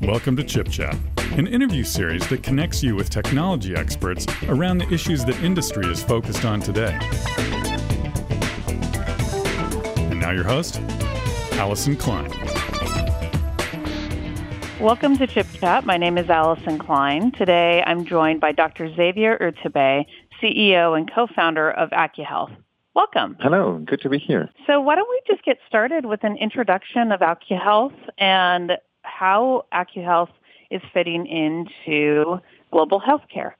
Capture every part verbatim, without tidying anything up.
Welcome to Chip Chat, an interview series that connects you with technology experts around the issues that industry is focused on today. And now your host, Allison Klein. Welcome to Chip Chat. My name is Allison Klein. Today I'm joined by Doctor Xavier Urtubey, C E O and co-founder of AcuHealth. Welcome. Hello, good to be here. So why don't we just get started with an introduction of AcuHealth and how AcuHealth is fitting into global healthcare.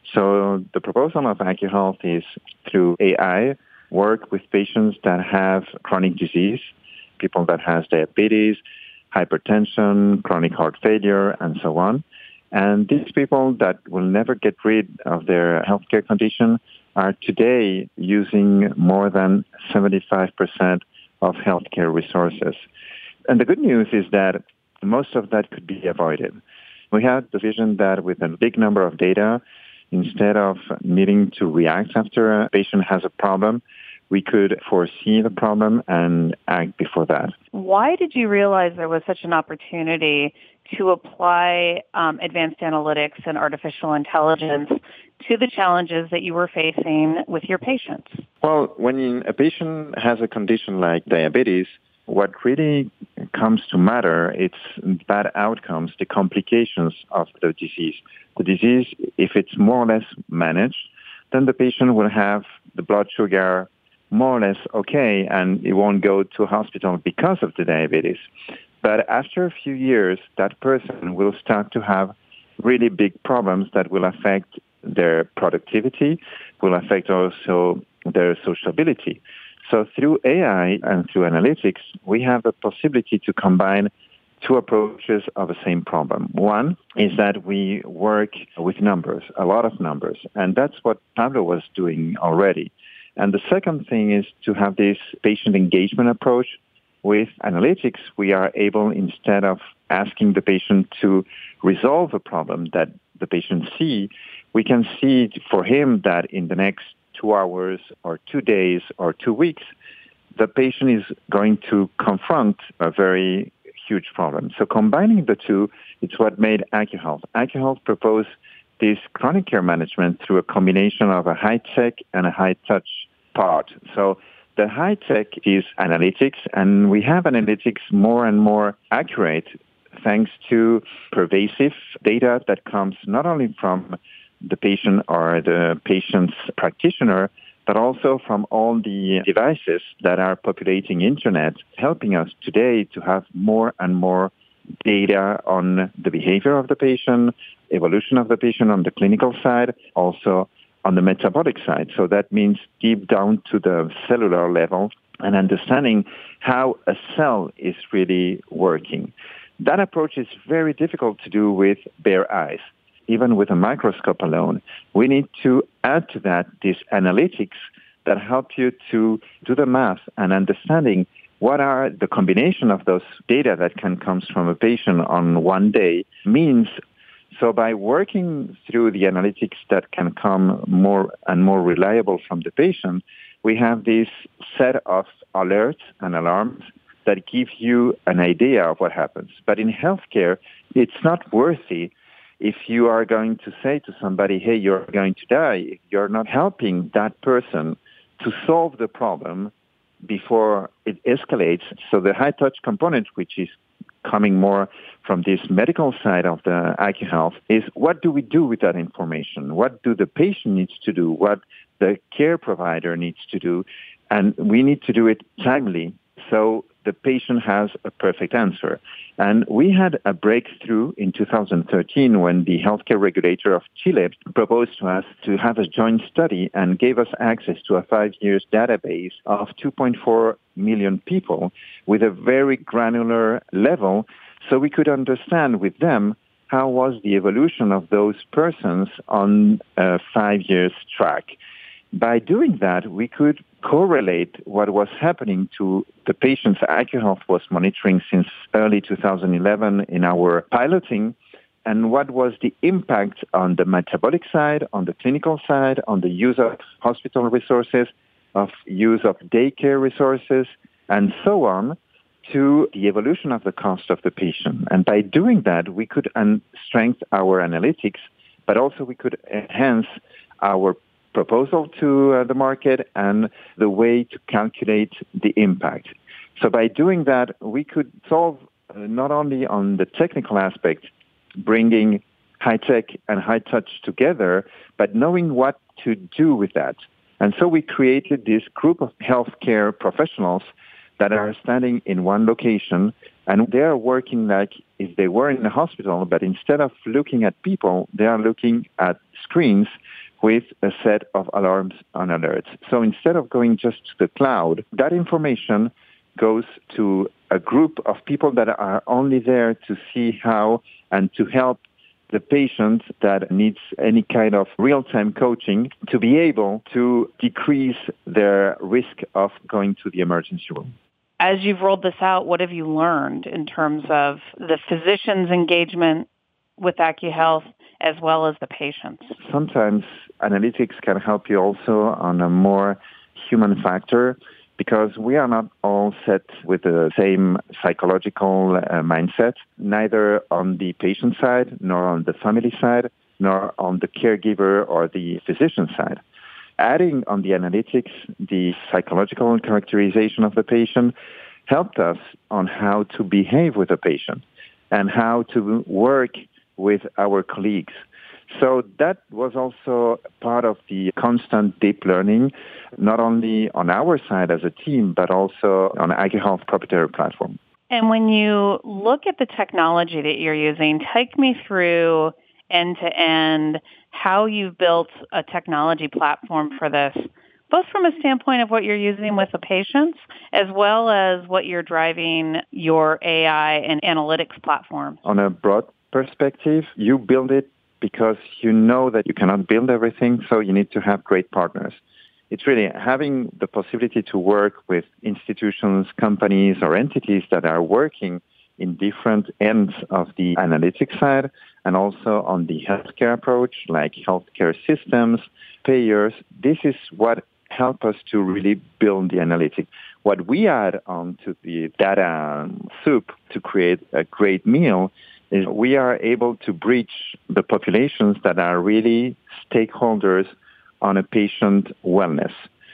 So the proposal of AcuHealth is through A I, work with patients that have chronic disease, people that have diabetes, hypertension, chronic heart failure, and so on. And these people that will never get rid of their healthcare condition are today using more than seventy-five percent of healthcare resources. And the good news is that most of that could be avoided. We had the vision that with a big number of data, instead of needing to react after a patient has a problem, we could foresee the problem and act before that. Why did you realize there was such an opportunity to apply um, advanced analytics and artificial intelligence to the challenges that you were facing with your patients? Well, when a patient has a condition like diabetes, what really comes to matter, it's bad outcomes, the complications of the disease. The disease, if it's more or less managed, then the patient will have the blood sugar more or less okay, and it won't go to hospital because of the diabetes. But after a few years, that person will start to have really big problems that will affect their productivity, will affect also their sociability. So through A I and through analytics, we have the possibility to combine two approaches of the same problem. One is that we work with numbers, a lot of numbers, and that's what Pablo was doing already. And the second thing is to have this patient engagement approach. With analytics, we are able, instead of asking the patient to resolve a problem that the patient sees, we can see for him that in the next two hours or two days or two weeks, the patient is going to confront a very huge problem. So combining the two, it's what made AcuHealth. AcuHealth proposed this chronic care management through a combination of a high-tech and a high-touch part. So the high-tech is analytics, and we have analytics more and more accurate thanks to pervasive data that comes not only from the patient or the patient's practitioner, but also from all the devices that are populating internet, helping us today to have more and more data on the behavior of the patient, evolution of the patient on the clinical side, also on the metabolic side. So that means deep down to the cellular level and understanding how a cell is really working. That approach is very difficult to do with bare eyes. Even with a microscope alone, we need to add to that these analytics that help you to do the math and understanding what are the combination of those data that can come from a patient on one day means. So by working through the analytics that can come more and more reliable from the patient, we have this set of alerts and alarms that give you an idea of what happens. But in healthcare, it's not worthy if you are going to say to somebody, hey, you're going to die. You're not helping that person to solve the problem before it escalates. So the high-touch component, which is coming more from this medical side of the AcuHealth, is what do we do with that information? What do the patient needs to do? What the care provider needs to do? And we need to do it timely so the patient has a perfect answer. And we had a breakthrough in two thousand thirteen when the healthcare regulator of Chile proposed to us to have a joint study and gave us access to a five-year database of two point four million people with a very granular level so we could understand with them how was the evolution of those persons on a five-year track. By doing that, we could correlate what was happening to the patients AcuHealth was monitoring since early two thousand eleven in our piloting, and what was the impact on the metabolic side, on the clinical side, on the use of hospital resources, of use of daycare resources, and so on, to the evolution of the cost of the patient. And by doing that, we could un- strengthen our analytics, but also we could enhance our proposal to uh, the market and the way to calculate the impact. So by doing that, we could solve uh, not only on the technical aspect, bringing high-tech and high-touch together, but knowing what to do with that. And so we created this group of healthcare professionals that are standing in one location, and they are working like if they were in a hospital, but instead of looking at people, they are looking at screens with a set of alarms and alerts. So instead of going just to the cloud, that information goes to a group of people that are only there to see how and to help the patient that needs any kind of real-time coaching to be able to decrease their risk of going to the emergency room. As you've rolled this out, what have you learned in terms of the physician's engagement with AccuHealth as well as the patients? Sometimes analytics can help you also on a more human factor, because we are not all set with the same psychological uh, mindset, neither on the patient side, nor on the family side, nor on the caregiver or the physician side. Adding on the analytics, the psychological characterization of the patient helped us on how to behave with the patient and how to work with our colleagues. So that was also part of the constant deep learning, not only on our side as a team, but also on AccuHealth proprietary platform. And when you look at the technology that you're using, take me through end-to-end how you've built a technology platform for this, both from a standpoint of what you're using with the patients, as well as what you're driving your A I and analytics platform. On a broad perspective, you build it because you know that you cannot build everything, so you need to have great partners. It's really having the possibility to work with institutions, companies, or entities that are working in different ends of the analytics side and also on the healthcare approach, like healthcare systems, payers. This is what helps us to really build the analytics. What we add on to the data soup to create a great meal is we are able to breach the populations that are really stakeholders on a patient wellness.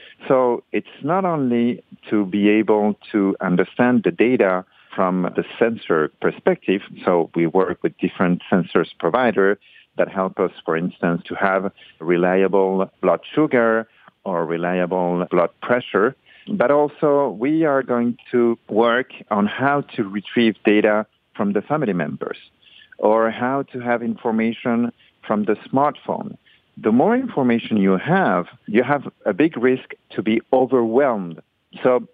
So it's not only to be able to understand the data from the sensor perspective. So we work with different sensors providers that help us, for instance, to have reliable blood sugar or reliable blood pressure. But also we are going to work on how to retrieve data from the family members, or how to have information from the smartphone. The more information you have, you have a big risk to be overwhelmed. So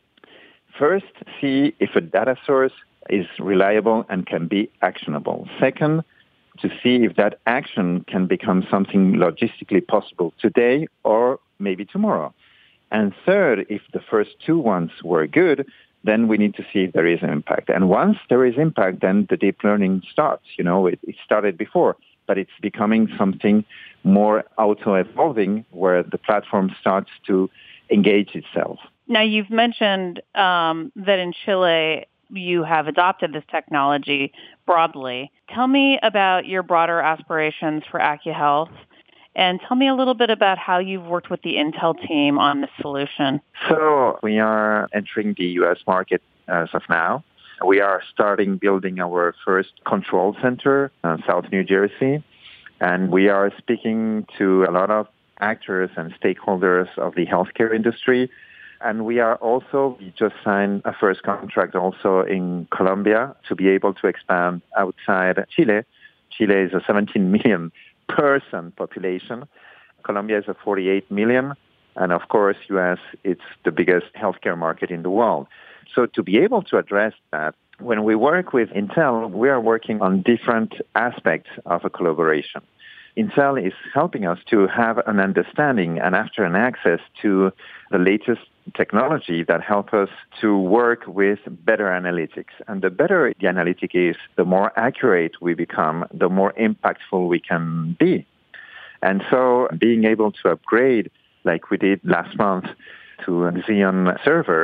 first, see if a data source is reliable and can be actionable. Second, to see if that action can become something logistically possible today or maybe tomorrow. And third, if the first two ones were good, then we need to see if there is an impact. And once there is impact, then the deep learning starts. You know, it, it started before, but it's becoming something more auto-evolving where the platform starts to engage itself. Now, you've mentioned um, that in Chile, you have adopted this technology broadly. Tell me about your broader aspirations for AccuHealth, and tell me a little bit about how you've worked with the Intel team on this solution. So we are entering the U S market as of now. We are starting building our first control center in South New Jersey, and we are speaking to a lot of actors and stakeholders of the healthcare industry. And we are also, we just signed a first contract also in Colombia to be able to expand outside Chile. Chile is a seventeen million person population. Colombia is a forty-eight million. And of course, U S, it's the biggest healthcare market in the world. So to be able to address that, when we work with Intel, we are working on different aspects of a collaboration. Intel is helping us to have an understanding and after an access to the latest technology that help us to work with better analytics. And the better the analytic is, the more accurate we become, the more impactful we can be. And so being able to upgrade, like we did last month, to a Xeon server,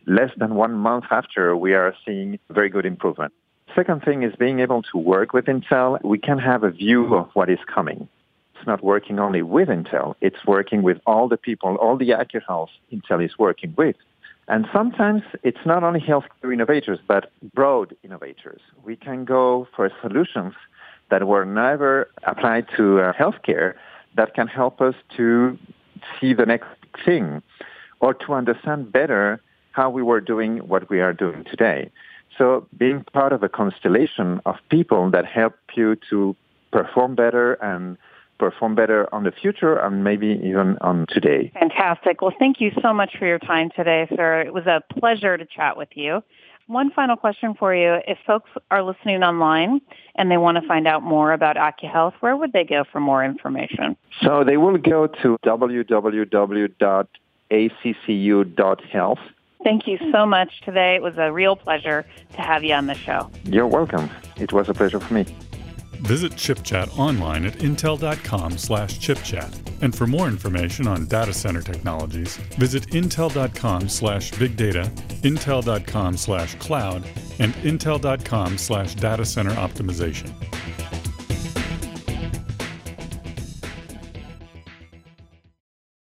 less than one month after, we are seeing very good improvement. Second thing is being able to work with Intel. We can have a view of what is coming. It's not working only with Intel. It's working with all the people, all the AccuHealth Intel is working with. And sometimes it's not only healthcare innovators, but broad innovators. We can go for solutions that were never applied to uh, healthcare that can help us to see the next thing or to understand better how we were doing what we are doing today. So being part of a constellation of people that help you to perform better and perform better on the future and maybe even on today. Fantastic. Well, thank you so much for your time today, sir. It was a pleasure to chat with you. One final question for you. If folks are listening online and they want to find out more about AccuHealth, where would they go for more information? So they will go to w w w dot a c c u dot health. Thank you so much today. It was a real pleasure to have you on the show. You're welcome. It was a pleasure for me. Visit ChipChat online at intel.com slash chipchat. And for more information on data center technologies, visit intel.com slash big data, intel.com slash cloud, and intel.com slash data center optimization.